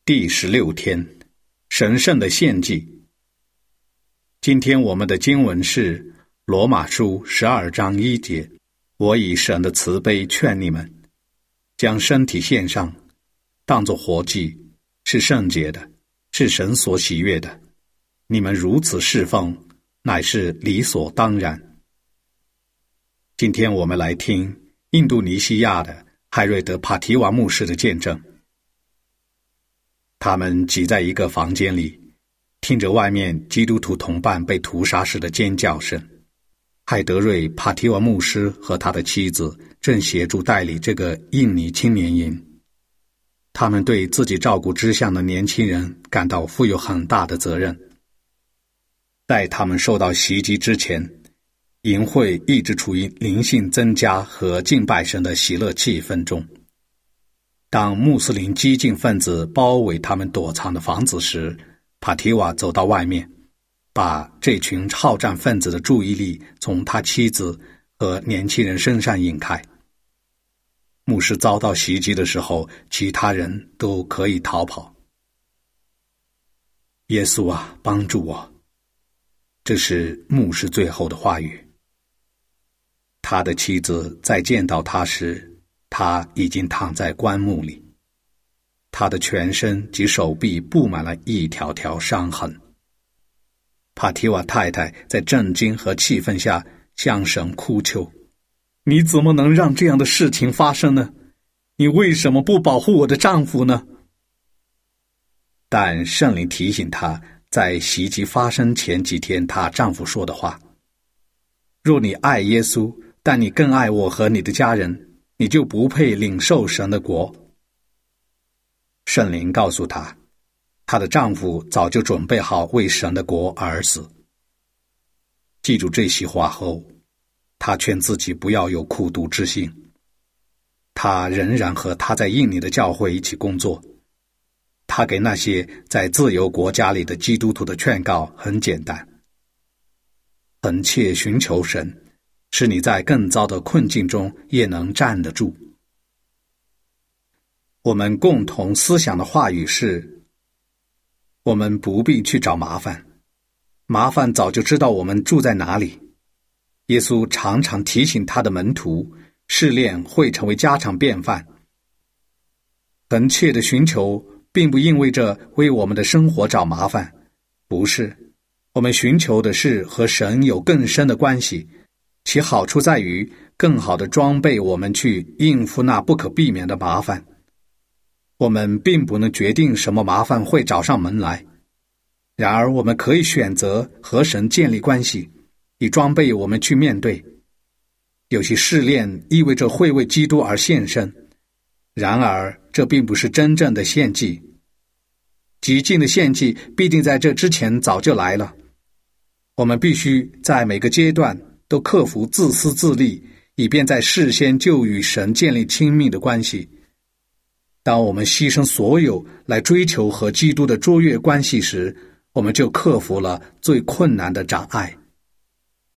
第16天，神圣的献祭。今天我们的经文是罗马书12章1节。我以神的慈悲劝你们，将身体献上，当作活祭，是圣洁的，是神所喜悦的。你们如此侍奉，乃是理所当然。今天我们来听印度尼西亚的海瑞德·帕提瓦牧师的见证。他们挤在一个房间里，听着外面基督徒同伴被屠杀时的尖叫声。海德瑞·帕提瓦牧师和他的妻子正协助代理这个印尼青年营。他们对自己照顾之下的年轻人感到负有很大的责任。在他们受到袭击之前，营会一直处于灵性增加和敬拜神的喜乐气氛中。当穆斯林激进分子包围他们躲藏的房子时，帕提瓦走到外面，把这群好战分子的注意力从他妻子和年轻人身上引开。牧师遭到袭击的时候，其他人都可以逃跑。耶稣啊，帮助我！这是牧师最后的话语。他的妻子在见到他时，他已经躺在棺木里，他的全身及手臂布满了一条条伤痕。帕提瓦太太在震惊和气愤下向神哭求：你怎么能让这样的事情发生呢？你为什么不保护我的丈夫呢？但圣灵提醒她，在袭击发生前几天她丈夫说的话：若你爱耶稣，但你更爱我和你的家人，你就不配领受神的国。圣灵告诉她，她的丈夫早就准备好为神的国而死。记住这些话后，她劝自己不要有苦毒之心。她仍然和她在印尼的教会一起工作。她给那些在自由国家里的基督徒的劝告很简单：恳切寻求神，使你在更糟的困境中也能站得住。我们共同思想的话语是：我们不必去找麻烦，麻烦早就知道我们住在哪里。耶稣常常提醒他的门徒，试炼会成为家常便饭。恳切的寻求并不意味着为我们的生活找麻烦，不是，我们寻求的是和神有更深的关系，其好处在于更好地装备我们去应付那不可避免的麻烦。我们并不能决定什么麻烦会找上门来，然而我们可以选择和神建立关系，以装备我们去面对。有些试炼意味着会为基督而献身，然而这并不是真正的献祭。极尽的献祭必定在这之前早就来了。我们必须在每个阶段都克服自私自利，以便在事先就与神建立亲密的关系。当我们牺牲所有来追求和基督的卓越关系时，我们就克服了最困难的障碍。